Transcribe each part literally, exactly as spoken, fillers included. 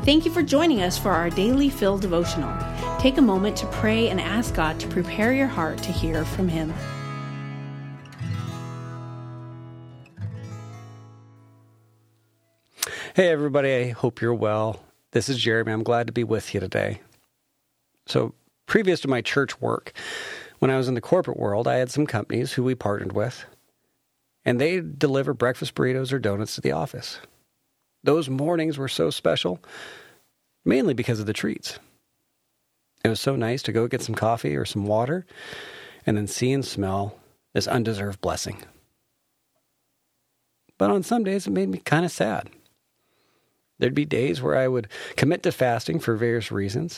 Thank you for joining us for our Daily Fill devotional. Take a moment to pray and ask God to prepare your heart to hear from Him. Hey everybody, I hope you're well. This is Jeremy. I'm glad to be with you today. So, previous to my church work, when I was in the corporate world, I had some companies who we partnered with, and they deliver breakfast burritos or donuts to the office. Those mornings were so special, mainly because of the treats. It was so nice to go get some coffee or some water, and then see and smell this undeserved blessing. But on some days, it made me kind of sad. There'd be days where I would commit to fasting for various reasons.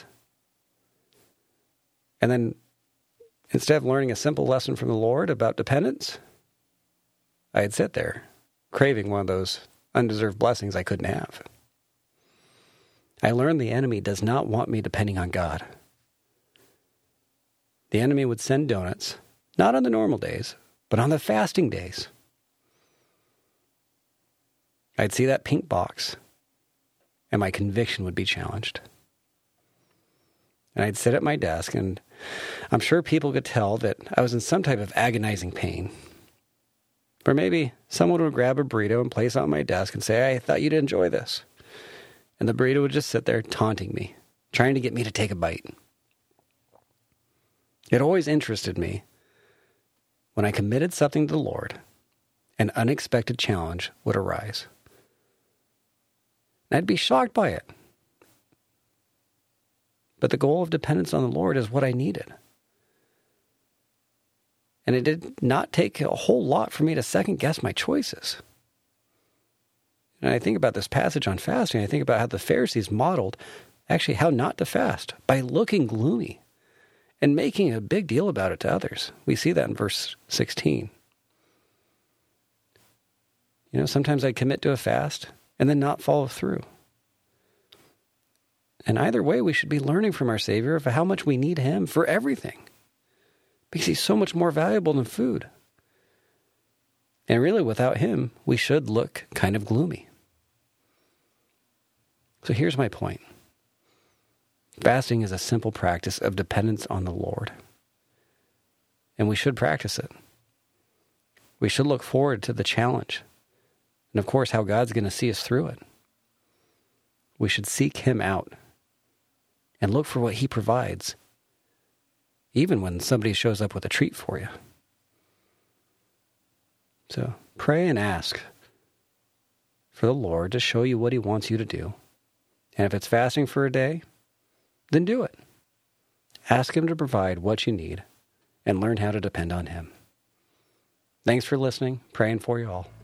And then, instead of learning a simple lesson from the Lord about dependence, I'd sit there, craving one of those undeserved blessings I couldn't have. I learned the enemy does not want me depending on God. The enemy would send donuts, not on the normal days, but on the fasting days. I'd see that pink box, and my conviction would be challenged. And I'd sit at my desk, and I'm sure people could tell that I was in some type of agonizing pain. Or maybe someone would grab a burrito and place it on my desk and say, I thought you'd enjoy this. And the burrito would just sit there taunting me, trying to get me to take a bite. It always interested me when I committed something to the Lord, an unexpected challenge would arise. I'd be shocked by it. But the goal of dependence on the Lord is what I needed. And it did not take a whole lot for me to second guess my choices. And I think about this passage on fasting. I think about how the Pharisees modeled actually how not to fast by looking gloomy and making a big deal about it to others. We see that in verse sixteen. You know, sometimes I'd commit to a fast and then not follow through. And either way, we should be learning from our Savior of how much we need Him for everything, because He's so much more valuable than food. And really, without Him, we should look kind of gloomy. So here's my point. Fasting is a simple practice of dependence on the Lord, and we should practice it. We should look forward to the challenge, and of course, how God's going to see us through it. We should seek Him out and look for what He provides, even when somebody shows up with a treat for you. So pray and ask for the Lord to show you what He wants you to do. And if it's fasting for a day, then do it. Ask Him to provide what you need and learn how to depend on Him. Thanks for listening. Praying for you all.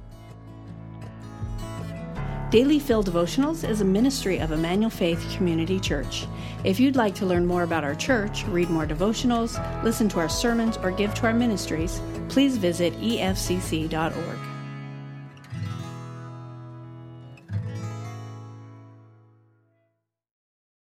Daily Fill Devotionals is a ministry of Emmanuel Faith Community Church. If you'd like to learn more about our church, read more devotionals, listen to our sermons, or give to our ministries, please visit E F C C dot org.